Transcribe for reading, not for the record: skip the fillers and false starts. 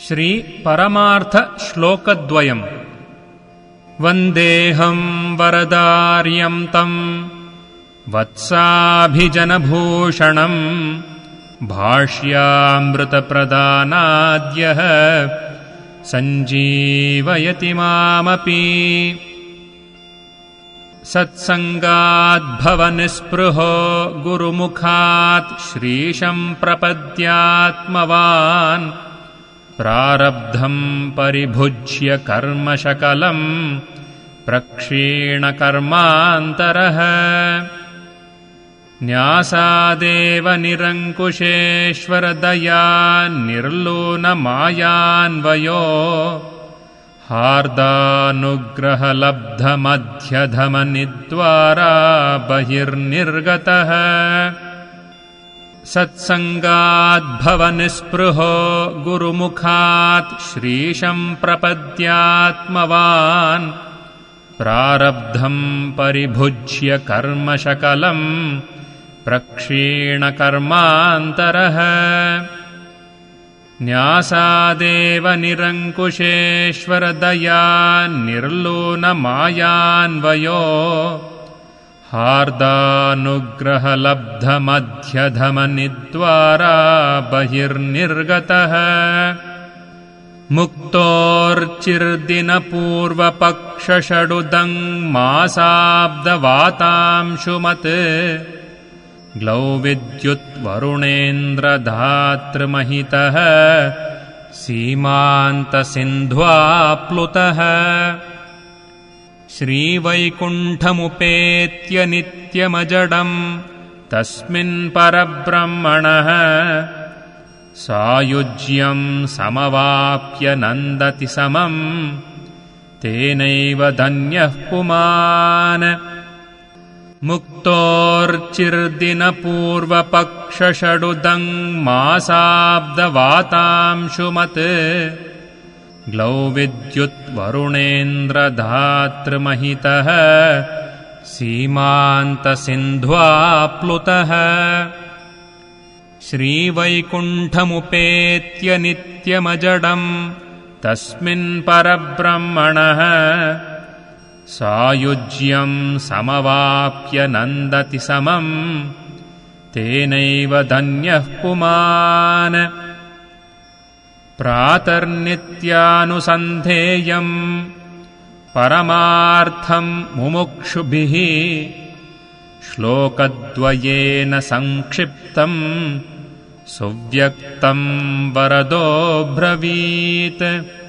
श्री परमार्थ श्लोकद्वयम्। वन्देऽहं वरदार्यं तं वत्साभिजनभूषणं भाष्यामृतप्रदानाद्यः सञ्जीवयति मामपि। सत्सङ्गाद्भवनिस्पृहो गुरुमुखात् श्रीशं प्रपद्यात्मवान् प्रारब्धं परिभुज्य कर्मशकलं प्रक्षीणकर्मान्तरः। न्यासादेव निरङ्कुशेश्वरदया निर्लूनमायान्वयो हार्दानुग्रहलब्धमध्यधमनिद्वारा बहिर्निर्गतः। सत्सङ्गाद्भवनिस्पृहो गुरुमुखात् श्रीशं प्रपद्यात्मवान् प्रारब्धं परिभुज्य कर्मशकलं प्रक्षीणकर्मान्तरः। न्यासादेव निरङ्कुशेश्वरदया निर्लूनमायान्वयो हार्दानुग्रहलब्धमध्यधमनिद्वारा बहिर्निर्गतः। मुक्तोर्चिर्दिनपूर्वपक्षषडुदङ्मासाब्दवातांशुमत् ग्लौविद्युद्वरुणेन्द्रधातृमहितः सीमान्तसिन्ध्वाप्लुतः। श्रीवैकुण्ठमुपेत्य नित्यमजडं तस्मिन् परब्रह्मणः सायुज्यं समवाप्य नन्दति समं तेनैव धन्यः पुमान्। मुक्तोर्चिर्दिनपूर्वपक्षषडुदङ्मासाब्दवातांशुमत् ग्लौविद्युद्वरुणेन्द्रधातृमहितः सीमान्तसिन्ध्वाप्लुतः। श्रीवैकुण्ठमुपेत्य नित्यमजडं तस्मिन् परब्रह्मणः सायुज्यं समवाप्य नन्दति समं तेनैव धन्यः पुमान्। प्रातर्नित्यानुसन्धेयं परमार्थं मुमुक्षुभिः श्लोकद्वयेन संक्षिप्तं सुव्यक्तं वरदो ब्रवीत्।